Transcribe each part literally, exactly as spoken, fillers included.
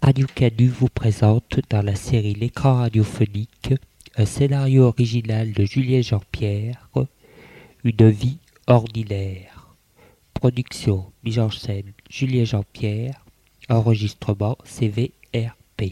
Radio Canu vous présente dans la série L'écran radiophonique un scénario original de Julien Jean-Pierre, Une vie ordinaire. Production, mise en scène Julien Jean-Pierre, enregistrement C V R P.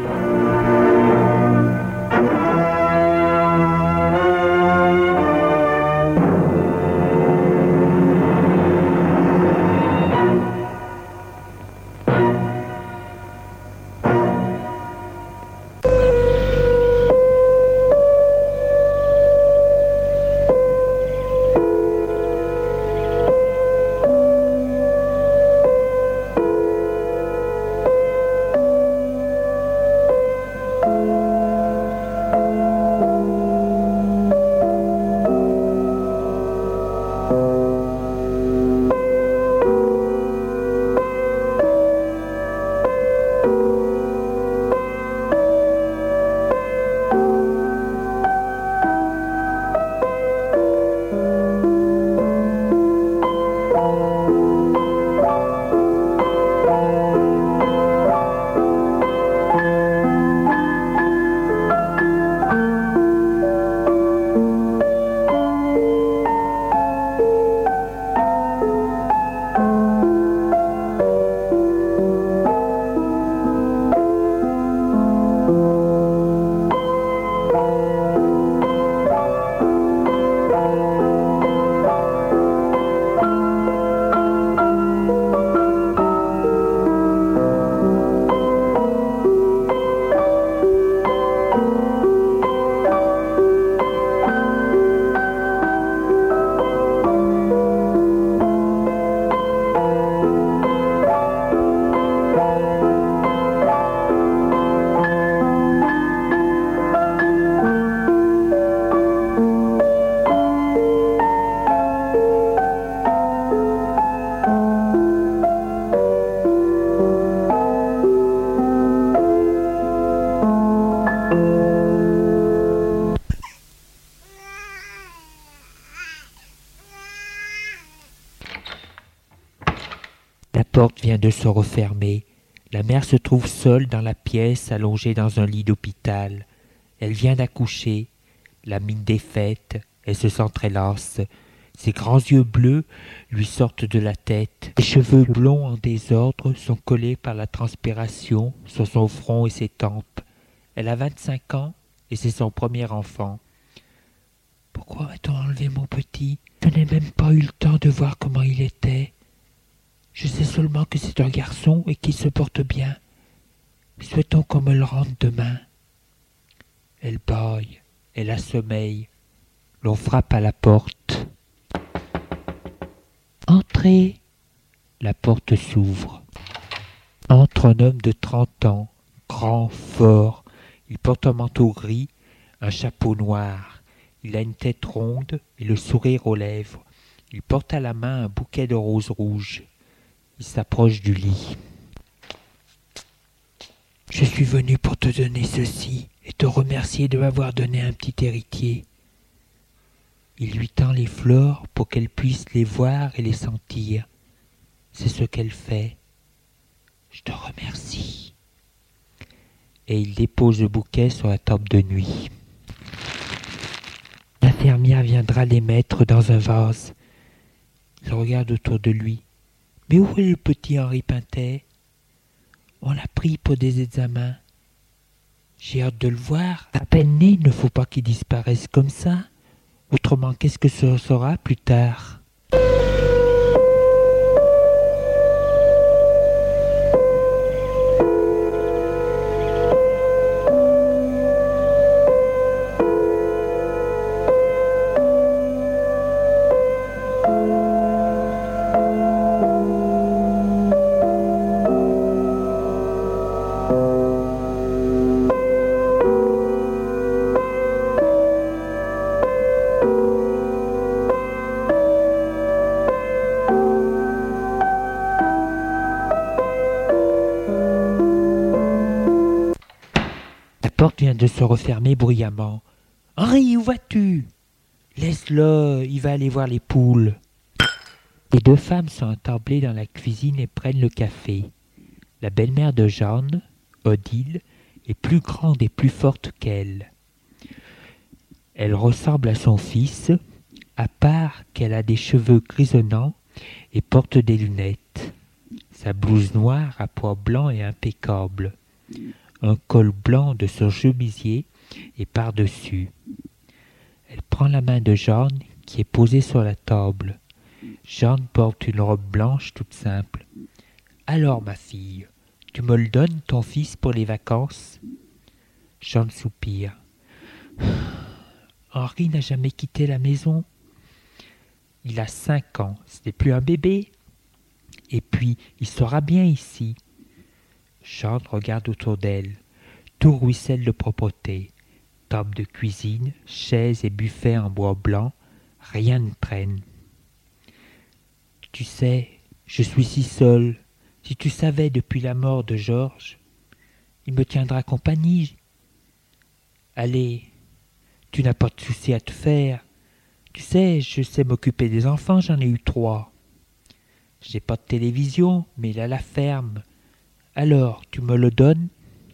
La porte vient de se refermer. La mère se trouve seule dans la pièce, allongée dans un lit d'hôpital. Elle vient d'accoucher, la mine défaite, elle se s'entrelace. Ses grands yeux bleus lui sortent de la tête. Les cheveux blonds en désordre sont collés par la transpiration sur son front et ses tempes. Elle a vingt-cinq ans et c'est son premier enfant. Pourquoi a-t-on enlevé mon petit? Je n'ai même pas eu le temps de voir comment il était. Je sais seulement que c'est un garçon et qu'il se porte bien. Souhaitons qu'on me le rende demain. Elle bâille, elle a sommeil. L'on frappe à la porte. Entrez. La porte s'ouvre. Entre un homme de trente ans, grand, fort. Il porte un manteau gris, un chapeau noir. Il a une tête ronde et le sourire aux lèvres. Il porte à la main un bouquet de roses rouges. Il s'approche du lit. « Je suis venu pour te donner ceci et te remercier de m'avoir donné un petit héritier. » Il lui tend les fleurs pour qu'elle puisse les voir et les sentir. C'est ce qu'elle fait. « Je te remercie. » Et il dépose le bouquet sur la table de nuit. L'infirmière viendra les mettre dans un vase. Il regarde autour de lui. Mais où est le petit Henri Pintet? On l'a pris pour des examens. J'ai hâte de le voir. À peine né, il ne faut pas qu'il disparaisse comme ça. Autrement, qu'est-ce que ce sera plus tard? porte vient de se refermer bruyamment. « Henri, où vas-tu ?»« Laisse-le, il va aller voir les poules. » Les deux femmes sont attablées dans la cuisine et prennent le café. La belle-mère de Jeanne, Odile est plus grande et plus forte qu'elle. Elle ressemble à son fils, à part qu'elle a des cheveux grisonnants et porte des lunettes. Sa blouse noire à pois blancs est impeccable. Un col blanc de son chemisier est par-dessus. Elle prend la main de Jeanne qui est posée sur la table. Jeanne porte une robe blanche toute simple. « Alors, ma fille, tu me le donnes, ton fils, pour les vacances ?» Jeanne soupire. « Henri n'a jamais quitté la maison. Il a cinq ans, ce n'est plus un bébé. Et puis, il sera bien ici. » Jeanne regarde autour d'elle. Tout ruisselle de propreté. Table de cuisine, chaises et buffets en bois blanc, rien ne traîne. « Tu sais, je suis si seule. Si tu savais depuis la mort de Georges, il me tiendra compagnie. Allez, tu n'as pas de souci à te faire. Tu sais, je sais m'occuper des enfants, j'en ai eu trois. J'ai pas de télévision, mais il a la ferme. Alors, tu me le donnes ?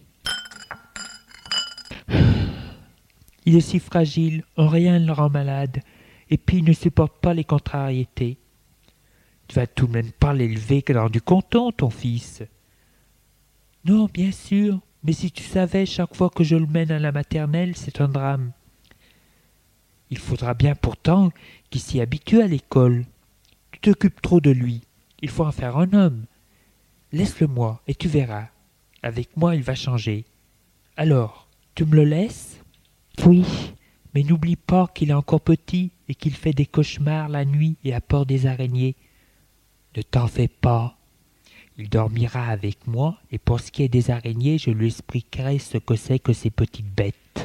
Il est si fragile, en rien ne le rend malade, et puis il ne supporte pas les contrariétés. Tu vas tout de même pas l'élever que dans du coton, ton fils. Non, bien sûr, mais si tu savais, chaque fois que je le mène à la maternelle, c'est un drame. Il faudra bien pourtant qu'il s'y habitue à l'école. Tu t'occupes trop de lui, il faut en faire un homme. Laisse-le-moi, et tu verras. Avec moi, il va changer. Alors, tu me le laisses ? Oui, mais n'oublie pas qu'il est encore petit et qu'il fait des cauchemars la nuit et a peur des araignées. Ne t'en fais pas. Il dormira avec moi et pour ce qui est des araignées, je lui expliquerai ce que c'est que ces petites bêtes.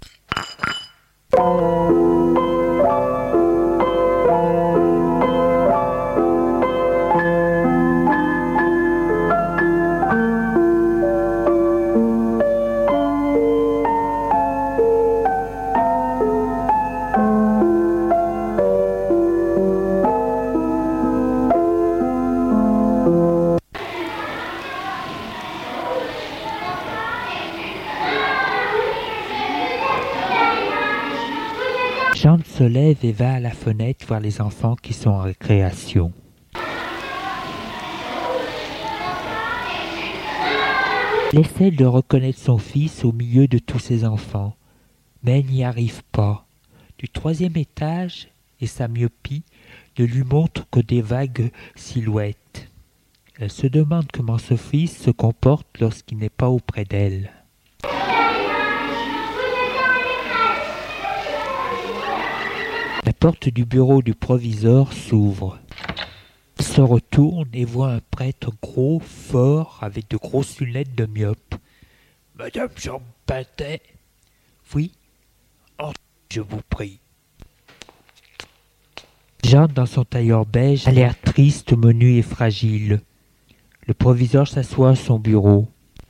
Jeanne se lève et va à la fenêtre voir les enfants qui sont en récréation. Elle essaie de reconnaître son fils au milieu de tous ses enfants, mais elle n'y arrive pas. Du troisième étage, et sa myopie ne lui montre que des vagues silhouettes. Elle se demande comment ce fils se comporte lorsqu'il n'est pas auprès d'elle. La porte du bureau du proviseur s'ouvre. Il se retourne et voit un prêtre gros, fort, avec de grosses lunettes de myope. « Madame Jean Pintet ?»« Oui, entrez, je vous prie. » Jeanne, dans son tailleur beige, a l'air triste, menu et fragile. Le proviseur s'assoit à son bureau.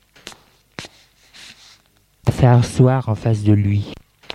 Il fait asseoir en face de lui.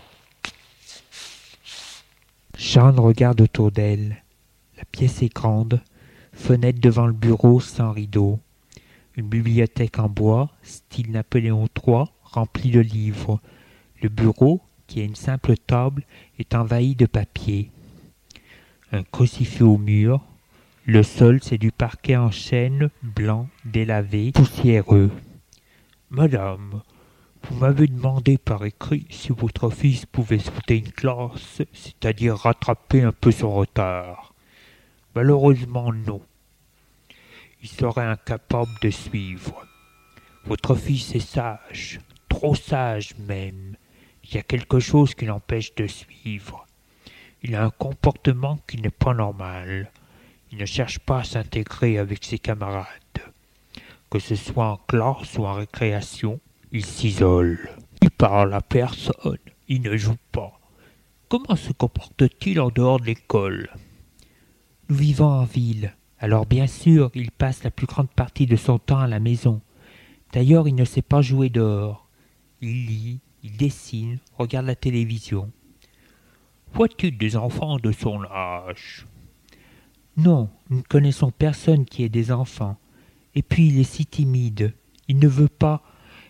Jeanne regarde autour d'elle. La pièce est grande, fenêtre devant le bureau sans rideau. Une bibliothèque en bois, style Napoléon trois, remplie de livres. Le bureau, qui est une simple table, est envahi de papier. Un crucifix au mur. Le sol, c'est du parquet en chêne, blanc, délavé, poussiéreux. « Madame, vous m'avez demandé par écrit si votre fils pouvait sauter une classe, c'est-à-dire rattraper un peu son retard. Malheureusement, non. Il serait incapable de suivre. Votre fils est sage, trop sage même. Il y a quelque chose qui l'empêche de suivre. Il a un comportement qui n'est pas normal. Il ne cherche pas à s'intégrer avec ses camarades. Que ce soit en classe ou en récréation, il s'isole. Il parle à personne. Il ne joue pas. Comment se comporte-t-il en dehors de l'école? Nous vivons en ville. Alors bien sûr, il passe la plus grande partie de son temps à la maison. D'ailleurs, il ne sait pas jouer dehors. Il lit, il dessine, regarde la télévision. Vois-tu des enfants de son âge? Non, nous ne connaissons personne qui ait des enfants. Et puis il est si timide. Il ne veut pas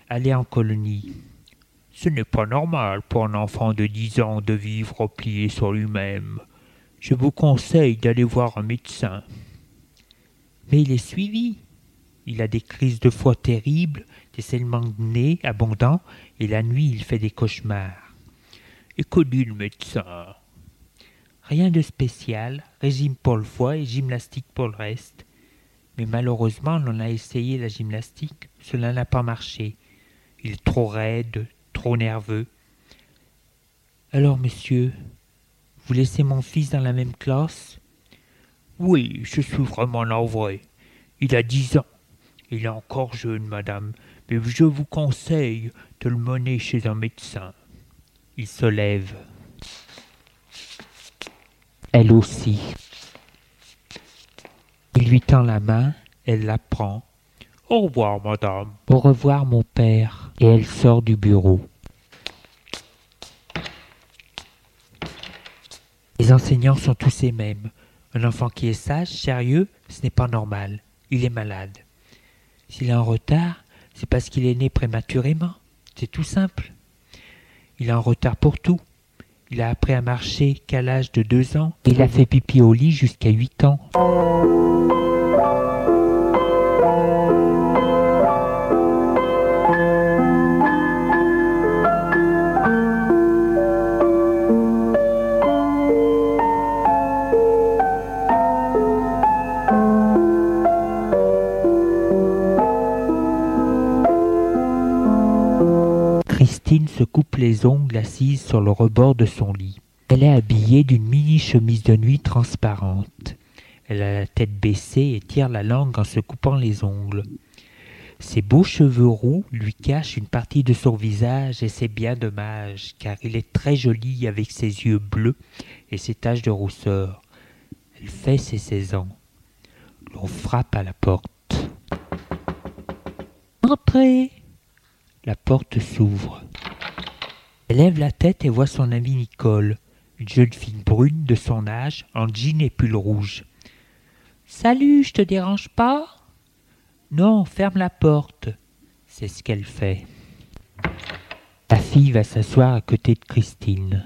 aller en colonie. Ce n'est pas normal pour un enfant de dix ans de vivre replié sur lui-même. Je vous conseille d'aller voir un médecin. Mais il est suivi. Il a des crises de foie terribles, des saignements de nez abondants, et la nuit il fait des cauchemars. Et que dit le médecin? Rien de spécial, régime pour le foie et gymnastique pour le reste. Mais malheureusement, on a essayé la gymnastique, cela n'a pas marché. Il est trop raide, trop nerveux. Alors, monsieur, vous laissez mon fils dans la même classe? Oui, je suis vraiment navré. Il a dix ans. Il est encore jeune, madame, mais je vous conseille de le mener chez un médecin. Il se lève. Elle aussi. Il lui tend la main, elle la prend. Au revoir, madame. Au revoir, mon père. Et elle sort du bureau. Les enseignants sont tous les mêmes. Un enfant qui est sage, sérieux, ce n'est pas normal. Il est malade. S'il est en retard, c'est parce qu'il est né prématurément. C'est tout simple. Il est en retard pour tout. Il a appris à marcher qu'à l'âge de deux ans. Il a fait pipi au lit jusqu'à huit ans. Christine se coupe les ongles assise sur le rebord de son lit. Elle est habillée d'une mini-chemise de nuit transparente. Elle a la tête baissée et tire la langue en se coupant les ongles. Ses beaux cheveux roux lui cachent une partie de son visage et c'est bien dommage, car il est très joli avec ses yeux bleus et ses taches de rousseur. Elle fait ses seize ans. L'on frappe à la porte. « Entrez !» La porte s'ouvre. Elle lève la tête et voit son amie Nicole, une jeune fille brune de son âge, en jean et pull rouge. « Salut, je te dérange pas ?»« Non, ferme la porte. » C'est ce qu'elle fait. La fille va s'asseoir à côté de Christine.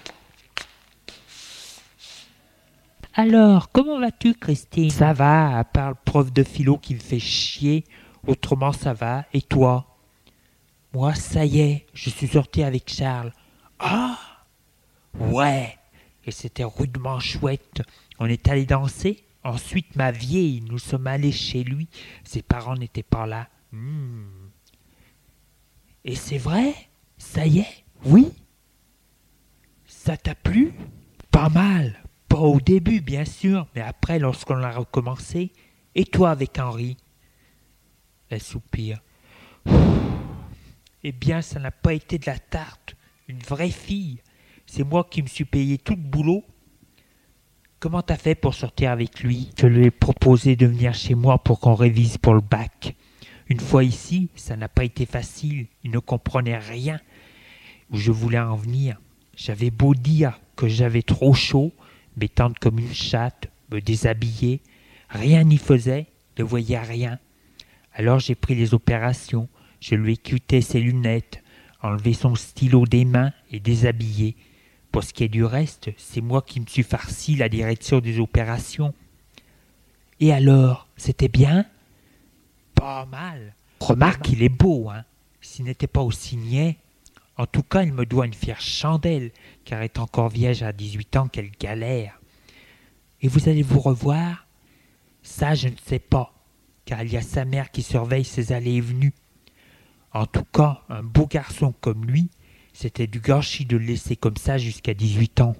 « Alors, comment vas-tu, Christine ?»« Ça va, à part le prof de philo qui me fait chier. Autrement, ça va. Et toi ?» Moi, ça y est, je suis sorti avec Charles. Ah! Ouais! Et c'était rudement chouette. On est allé danser. Ensuite, ma vieille, nous sommes allés chez lui. Ses parents n'étaient pas là. Mmh. Et c'est vrai? Ça y est? Oui? Ça t'a plu? Pas mal. Pas au début, bien sûr, mais après, lorsqu'on a recommencé. Et toi avec Henri? Elle soupire. Eh bien, ça n'a pas été de la tarte. Une vraie fille. C'est moi qui me suis payé tout le boulot. Comment t'as fait pour sortir avec lui? Je lui ai proposé de venir chez moi pour qu'on révise pour le bac. Une fois ici, ça n'a pas été facile. Il ne comprenait rien où je voulais en venir. J'avais beau dire que j'avais trop chaud, m'étendre comme une chatte, me déshabiller. Rien n'y faisait, ne voyait rien. Alors j'ai pris les opérations. Je lui ai cuté ses lunettes, enlevé son stylo des mains et déshabillé. Pour ce qui est du reste, c'est moi qui me suis farci la direction des opérations. Et alors, c'était bien? Pas mal. Remarque qu'il est beau, hein. S'il n'était pas aussi niais. En tout cas, il me doit une fière chandelle, car elle est encore vierge à dix-huit ans, quelle galère. Et vous allez vous revoir? Ça, je ne sais pas, car il y a sa mère qui surveille ses allées et venues. En tout cas, un beau garçon comme lui, c'était du gâchis de le laisser comme ça jusqu'à dix-huit ans.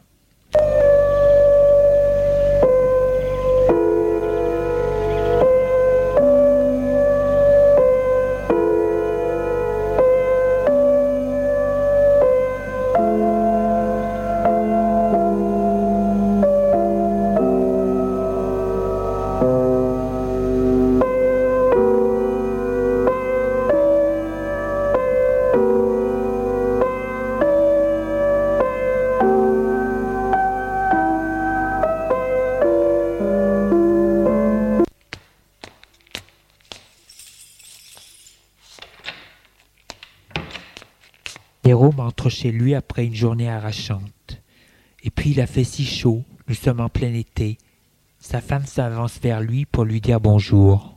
Jérôme entre chez lui après une journée arrachante. Et puis il a fait si chaud, nous sommes en plein été. Sa femme s'avance vers lui pour lui dire bonjour.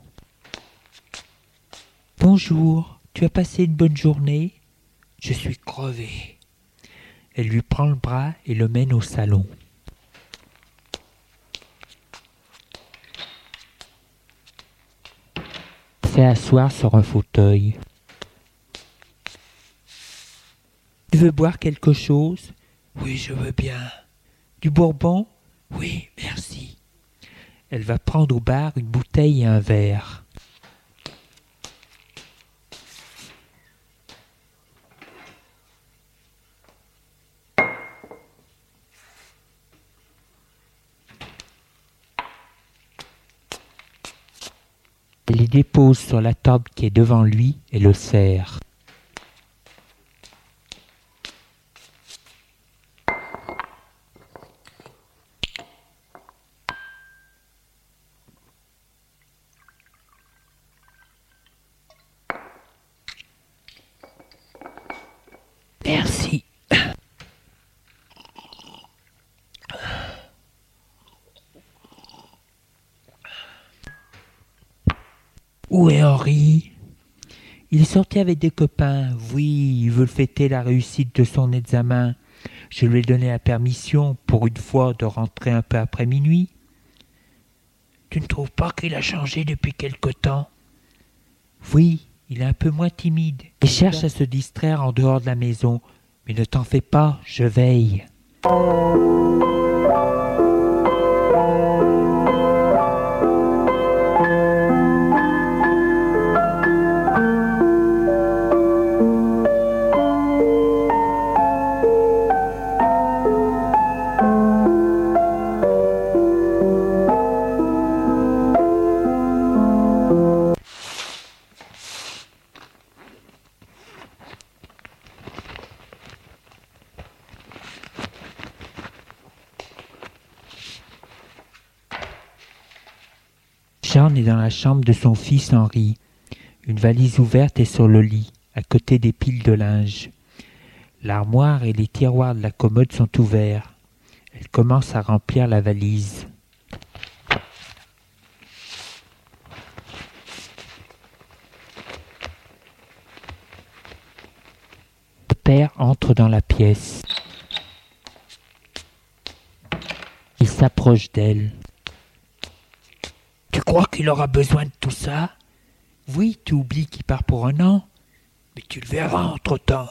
« Bonjour, tu as passé une bonne journée ? Je suis crevé. » Elle lui prend le bras et le mène au salon. Fait asseoir sur un fauteuil. « Tu veux boire quelque chose ? » ?»« Oui, je veux bien. »« Du bourbon ? » ?»« Oui, merci. » Elle va prendre au bar une bouteille et un verre. Elle les dépose sur la table qui est devant lui et le sert. Merci. Où est Henri ? Il est sorti avec des copains. Oui, il veut fêter la réussite de son examen. Je lui ai donné la permission, pour une fois, de rentrer un peu après minuit. Tu ne trouves pas qu'il a changé depuis quelque temps ? Oui, il est un peu moins timide. Il cherche à se distraire en dehors de la maison. Mais ne t'en fais pas, je veille. Jean est dans la chambre de son fils Henri. Une valise ouverte est sur le lit, à côté des piles de linge. L'armoire et les tiroirs de la commode sont ouverts. Elle commence à remplir la valise. Le père entre dans la pièce. Il s'approche d'elle. Tu crois qu'il aura besoin de tout ça ? Oui, tu oublies qu'il part pour un an, mais tu le verras entre-temps.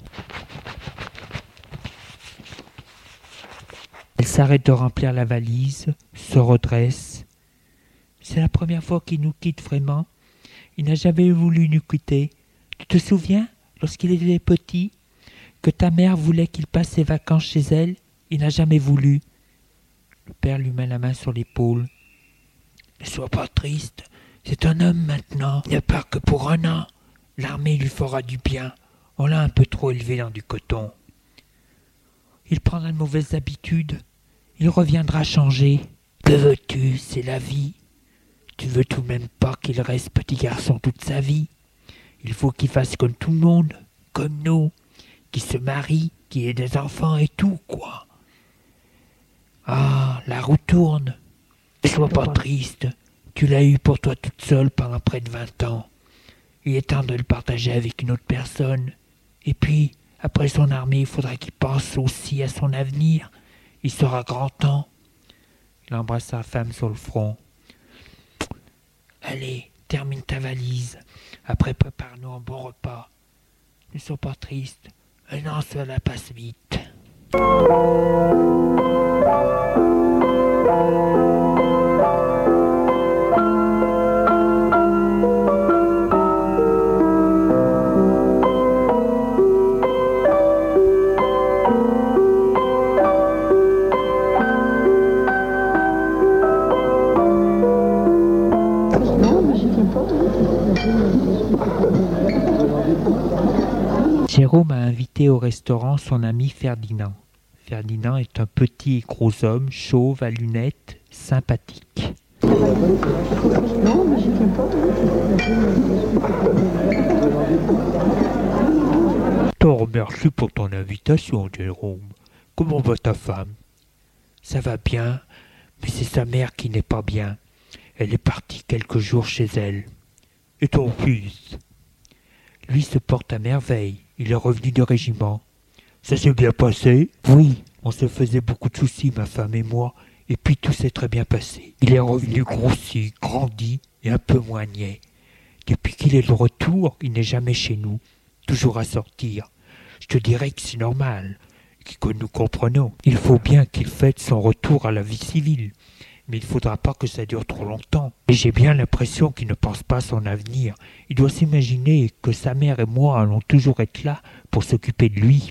Elle s'arrête de remplir la valise, se redresse. C'est la première fois qu'il nous quitte vraiment. Il n'a jamais voulu nous quitter. Tu te souviens, lorsqu'il était petit, que ta mère voulait qu'il passe ses vacances chez elle ? Il n'a jamais voulu. Le père lui met la main sur l'épaule. Ne sois pas triste, c'est un homme maintenant. Il ne part que pour un an. L'armée lui fera du bien. On l'a un peu trop élevé dans du coton. Il prendra de mauvaises habitudes. Il reviendra changer. Que veux-tu, c'est la vie. Tu veux tout de même pas qu'il reste petit garçon toute sa vie. Il faut qu'il fasse comme tout le monde, comme nous, qu'il se marie, qu'il ait des enfants et tout, quoi. Ah, la roue tourne. Ne sois pas triste, tu l'as eu pour toi toute seule pendant près de vingt ans. Il est temps de le partager avec une autre personne. Et puis, après son armée, il faudra qu'il pense aussi à son avenir. Il sera grand temps. Il embrasse sa femme sur le front. Allez, termine ta valise. Après, prépare-nous un bon repas. Ne sois pas triste. Un an, cela passe vite. Jérôme a invité au restaurant son ami Ferdinand. Ferdinand est un petit et gros homme, chauve à lunettes, sympathique. te remercie pour ton invitation, Jérôme. Comment va ta femme? Ça va bien, mais c'est sa mère qui n'est pas bien. Elle est partie quelques jours chez elle. Et ton fils? Lui se porte à merveille. Il est revenu de régiment. Ça s'est bien passé? Oui, on se faisait beaucoup de soucis, ma femme et moi, et puis tout s'est très bien passé. Il est revenu grossi, grandi et un peu moins niais. Depuis qu'il est de retour, il n'est jamais chez nous, toujours à sortir. Je te dirais que c'est normal, que nous comprenons. Il faut bien qu'il fête son retour à la vie civile, mais il ne faudra pas que ça dure trop longtemps. Et j'ai bien l'impression qu'il ne pense pas à son avenir. Il doit s'imaginer que sa mère et moi allons toujours être là pour s'occuper de lui.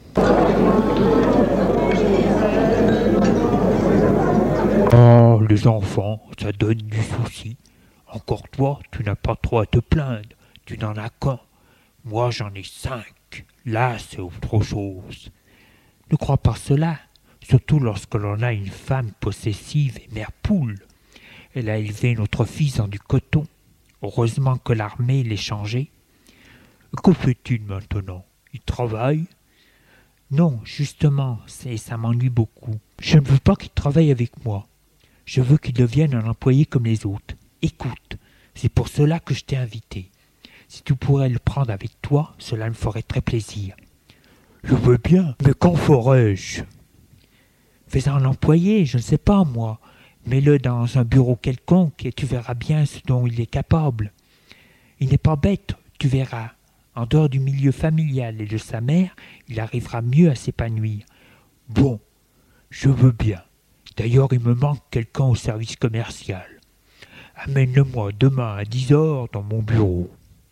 Oh, les enfants, ça donne du souci. Encore toi, tu n'as pas trop à te plaindre. Tu n'en as qu'un. Moi, j'en ai cinq. Là, c'est autre chose. Ne crois pas cela, surtout lorsque l'on a une femme possessive et mère poule. Elle a élevé notre fils dans du coton. Heureusement que l'armée l'ait changé. Que fait-il maintenant? Il travaille? Non, justement, c'est, ça m'ennuie beaucoup. Je ne veux pas qu'il travaille avec moi. Je veux qu'il devienne un employé comme les autres. Écoute, c'est pour cela que je t'ai invité. Si tu pourrais le prendre avec toi, cela me ferait très plaisir. Je veux bien, mais qu'en ferais-je? Fais-en un employé, je ne sais pas moi. Mets-le dans un bureau quelconque et tu verras bien ce dont il est capable. Il n'est pas bête, tu verras. En dehors du milieu familial et de sa mère, il arrivera mieux à s'épanouir. Bon, je veux bien. D'ailleurs, il me manque quelqu'un au service commercial. Amène-le-moi demain à dix heures dans mon bureau.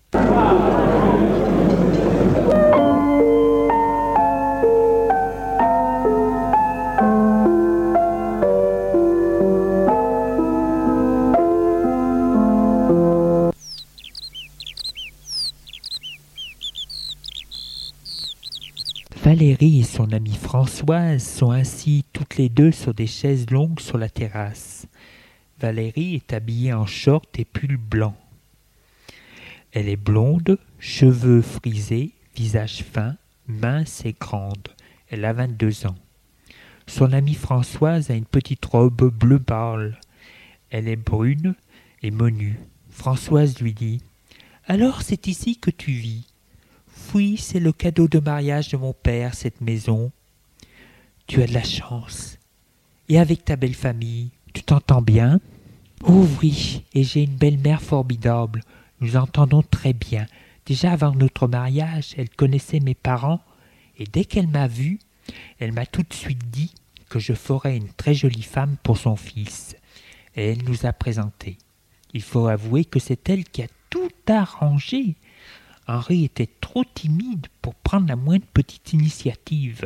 Valérie et son amie Françoise sont assis toutes les deux sur des chaises longues sur la terrasse. Valérie est habillée en short et pull blanc. Elle est blonde, cheveux frisés, visage fin, mince et grande. Elle a vingt-deux ans. Son amie Françoise a une petite robe bleu pâle. Elle est brune et menue. Françoise lui dit « Alors c'est ici que tu vis ?»« Oui, c'est le cadeau de mariage de mon père, cette maison. »« Tu as de la chance. Et avec ta belle famille, tu t'entends bien ?»« Oh oui, et j'ai une belle-mère formidable. Nous entendons très bien. Déjà avant notre mariage, elle connaissait mes parents, et dès qu'elle m'a vu, elle m'a tout de suite dit que je ferais une très jolie femme pour son fils. Et elle nous a présentés. Il faut avouer que c'est elle qui a tout arrangé. Henri était trop timide pour prendre la moindre petite initiative.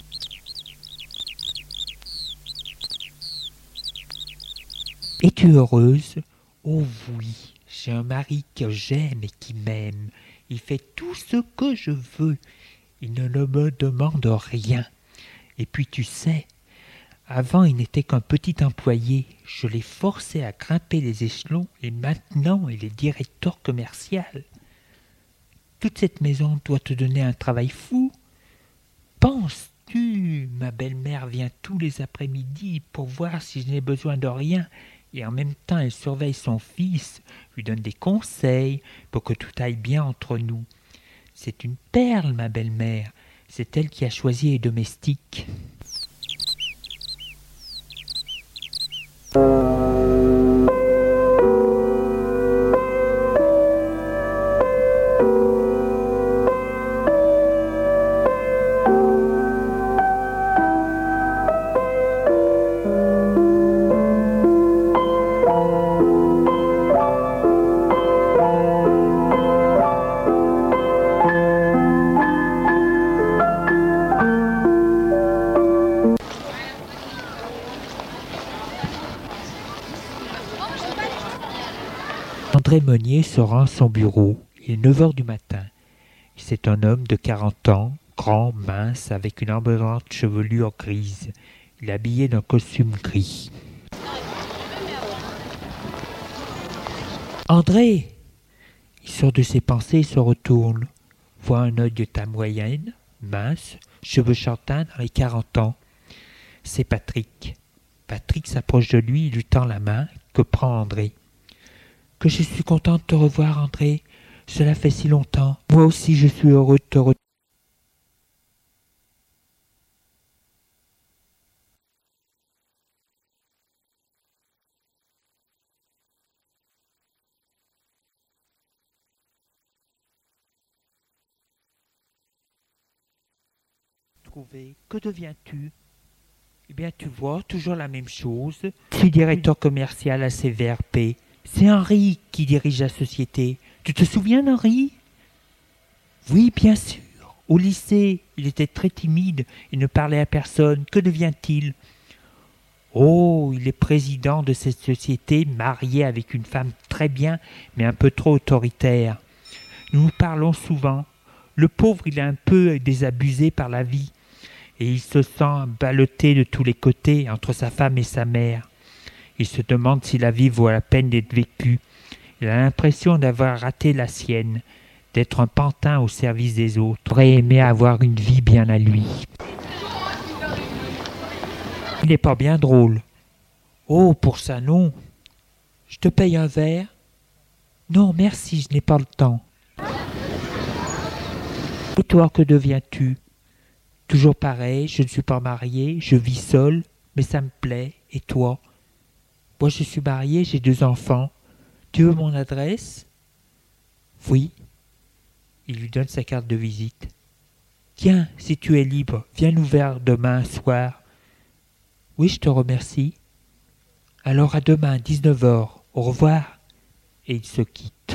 Es-tu heureuse? Oh oui, j'ai un mari que j'aime et qui m'aime. Il fait tout ce que je veux. Il ne me demande rien. Et puis tu sais, avant il n'était qu'un petit employé. Je l'ai forcé à grimper les échelons et maintenant il est directeur commercial. Toute cette maison doit te donner un travail fou. Penses-tu, ma belle-mère vient tous les après-midi pour voir si je n'ai besoin de rien, et en même temps elle surveille son fils, lui donne des conseils pour que tout aille bien entre nous. C'est une perle, ma belle-mère. C'est elle qui a choisi les domestiques. André Meunier se rend à son bureau. Il est neuf heures du matin. C'est un homme de quarante ans, grand, mince, avec une abondante chevelure grise. Il est habillé d'un costume gris. « André !» Il sort de ses pensées et se retourne. « Vois un œil de ta moyenne, mince, cheveux châtains dans les quarante ans. C'est Patrick. Patrick s'approche de lui et lui tend la main que prend André. Que je suis content de te revoir, André. Cela fait si longtemps. Moi aussi, je suis heureux de te retrouver. Que deviens-tu? Eh bien, tu vois, toujours la même chose. Je suis directeur commercial à C V R P. C'est Henri qui dirige la société. Tu te souviens d'Henri? Oui, bien sûr. Au lycée, il était très timide et ne parlait à personne. Que devient-il? Oh, il est président de cette société, marié avec une femme très bien, mais un peu trop autoritaire. Nous nous parlons souvent. Le pauvre, il est un peu désabusé par la vie. Et il se sent ballotté de tous les côtés entre sa femme et sa mère. Il se demande si la vie vaut la peine d'être vécue. Il a l'impression d'avoir raté la sienne, d'être un pantin au service des autres. Il aurait aimé avoir une vie bien à lui. Il n'est pas bien drôle. Oh, pour ça, non. Je te paye un verre? Non, merci, je n'ai pas le temps. Et toi, que deviens-tu? Toujours pareil, je ne suis pas marié, je vis seul, mais ça me plaît. Et toi? Moi, je suis marié, j'ai deux enfants. Tu veux mon adresse? Oui. Il lui donne sa carte de visite. Tiens, si tu es libre, viens nous voir demain soir. Oui, je te remercie. Alors à demain, dix-neuf heures. Au revoir. Et il se quitte.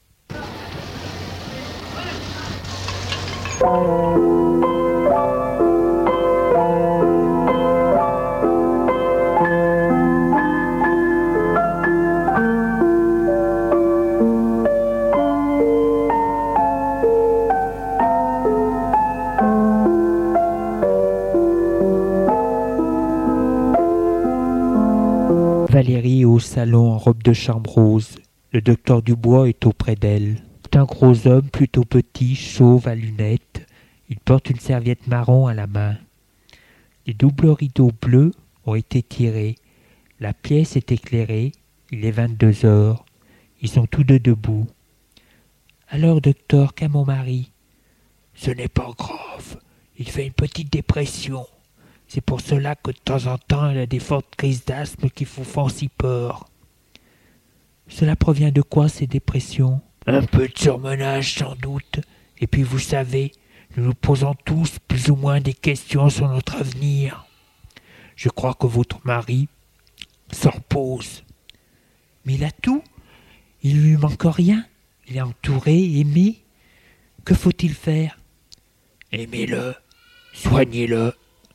Valérie est au salon en robe de chambre rose. Le docteur Dubois est auprès d'elle. C'est un gros homme plutôt petit, chauve à lunettes. Il porte une serviette marron à la main. Les doubles rideaux bleus ont été tirés. La pièce est éclairée. Il est vingt-deux heures. Ils sont tous deux debout. Alors, docteur, qu'a mon mari? Ce n'est pas grave. Il fait une petite dépression. C'est pour cela que de temps en temps, il a des fortes crises d'asthme qui vous font si peur. Cela provient de quoi, ces dépressions? Un peu de surmenage, sans doute. Et puis, vous savez, nous nous posons tous plus ou moins des questions sur notre avenir. Je crois que votre mari s'en pose. Mais il a tout. Il ne lui manque rien. Il est entouré, aimé. Que faut-il faire? Aimez-le. Soignez-le.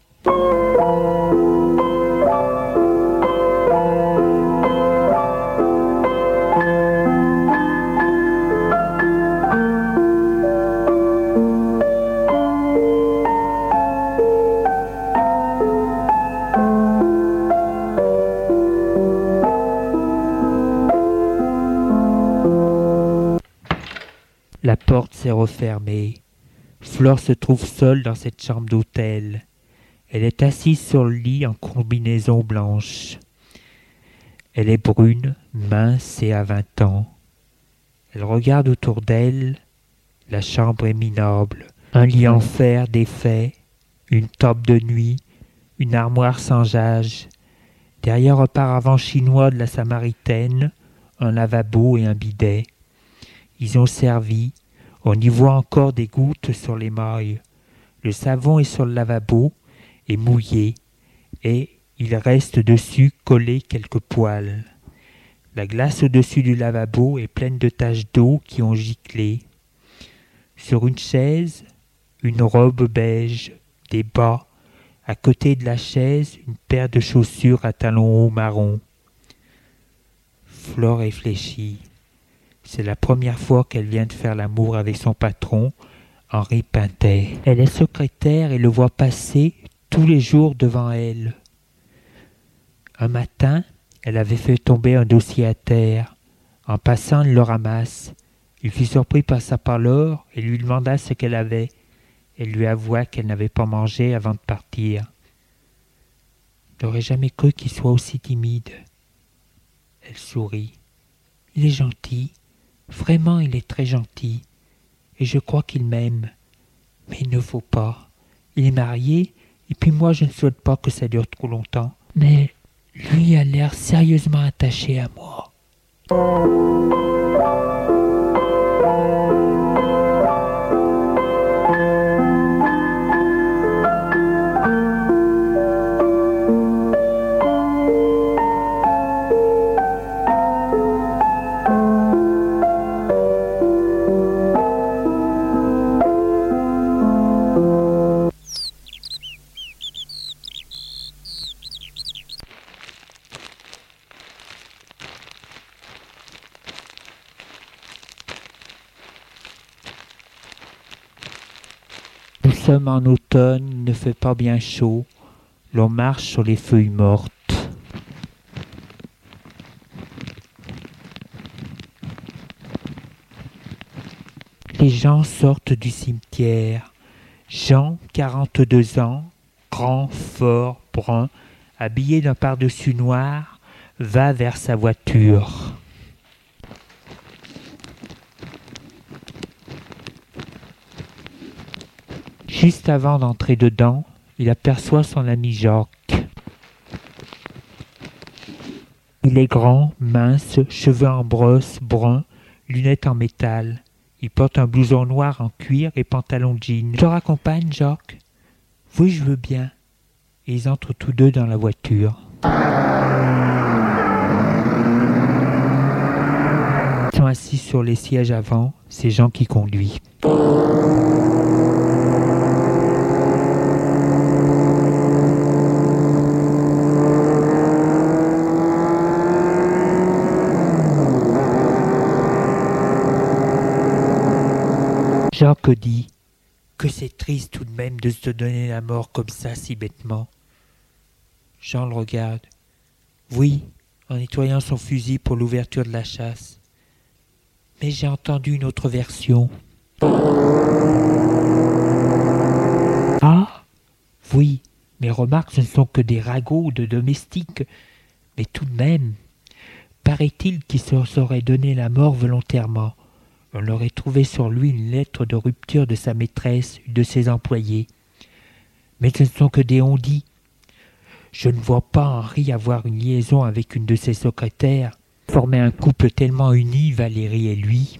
La porte s'est refermée. Flore se trouve seule dans cette chambre d'hôtel. Elle est assise sur le lit en combinaison blanche. Elle est brune, mince et a vingt ans. Elle regarde autour d'elle. La chambre est minable. Un lit en fer défait, une table de nuit, une armoire sans âge. Derrière un paravent chinois de la Samaritaine, un lavabo et un bidet. Ils ont servi. On y voit encore des gouttes sur les mailles. Le savon est sur le lavabo et mouillé, et il reste dessus collé quelques poils. La glace au-dessus du lavabo est pleine de taches d'eau qui ont giclé. Sur une chaise, une robe beige, des bas. À côté de la chaise, une paire de chaussures à talons hauts marron. Flore réfléchit. C'est la première fois qu'elle vient de faire l'amour avec son patron, Henri Pintet. Elle est secrétaire et le voit passer tous les jours devant elle. Un matin, elle avait fait tomber un dossier à terre. En passant, elle le ramasse. Il fut surpris par sa pâleur et lui demanda ce qu'elle avait. Elle lui avoua qu'elle n'avait pas mangé avant de partir. Je n'aurais jamais cru qu'il soit aussi timide. Elle sourit. Il est gentil. Vraiment, il est très gentil. Et je crois qu'il m'aime. Mais il ne faut pas. Il est marié, et puis moi je ne souhaite pas que ça dure trop longtemps. Mais lui a l'air sérieusement attaché à moi. Nous sommes en automne, il ne fait pas bien chaud. L'on marche sur les feuilles mortes. Les gens sortent du cimetière. Jean, quarante-deux ans, grand, fort, brun, habillé d'un pardessus noir, va vers sa voiture. Juste avant d'entrer dedans, il aperçoit son ami Jacques. Il est grand, mince, cheveux en brosse, brun, lunettes en métal. Il porte un blouson noir en cuir et pantalon jean. « Je te raccompagne, Jacques ?»« Oui, je veux bien. » Et ils entrent tous deux dans la voiture. Ils sont assis sur les sièges avant, c'est Jean qui conduit. Jacques dit que c'est triste tout de même de se donner la mort comme ça si bêtement. Jean le regarde. Oui, en nettoyant son fusil pour l'ouverture de la chasse. Mais j'ai entendu une autre version. Ah, oui, mais remarque, ce ne sont que des ragots de domestiques. Mais tout de même, paraît-il qu'il se serait donné la mort volontairement. On aurait trouvé sur lui une lettre de rupture de sa maîtresse ou de ses employés. Mais ce ne sont que des on-dit. Je ne vois pas Henri avoir une liaison avec une de ses secrétaires, former un couple tellement uni, Valérie et lui.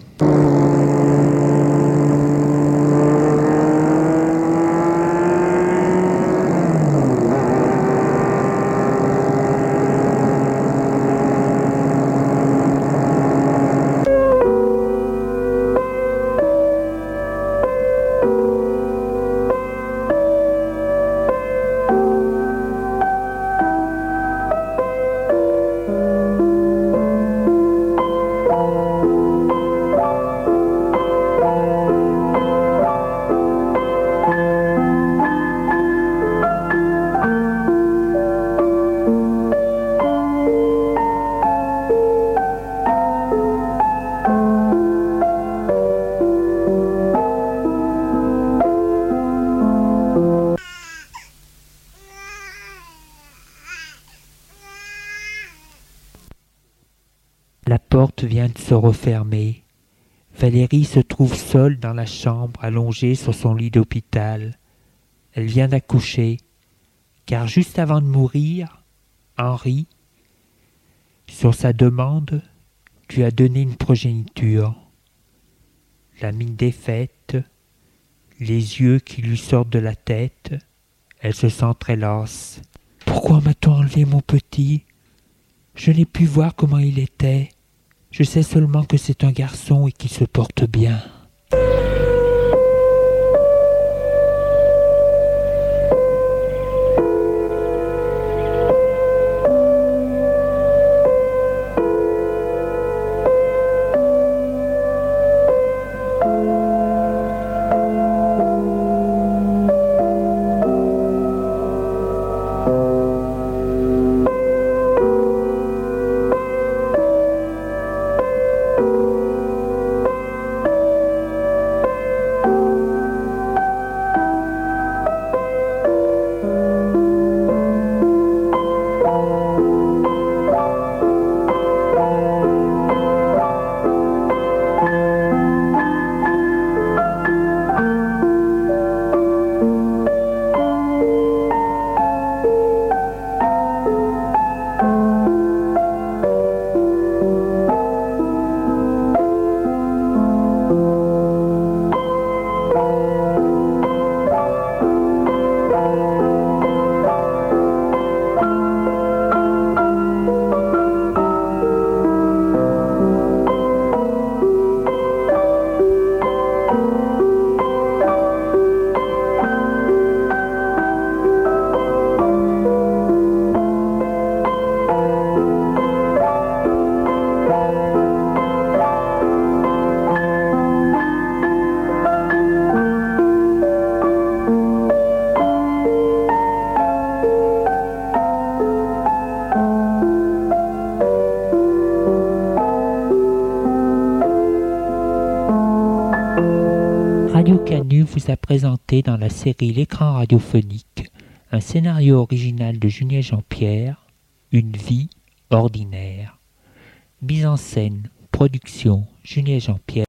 La porte vient de se refermer. Valérie se trouve seule dans la chambre, allongée sur son lit d'hôpital. Elle vient d'accoucher, car juste avant de mourir, Henri, sur sa demande, lui a donné une progéniture. La mine défaite, les yeux qui lui sortent de la tête, elle se sent très lasse. « Pourquoi m'a-t-on enlevé mon petit ? Je n'ai pu voir comment il était. Je sais seulement que c'est un garçon et qu'il se porte bien. » vous a présenté dans la série L'écran radiophonique un scénario original de Julien Jean-Pierre, Une vie ordinaire. Mise en scène, production Julien Jean-Pierre.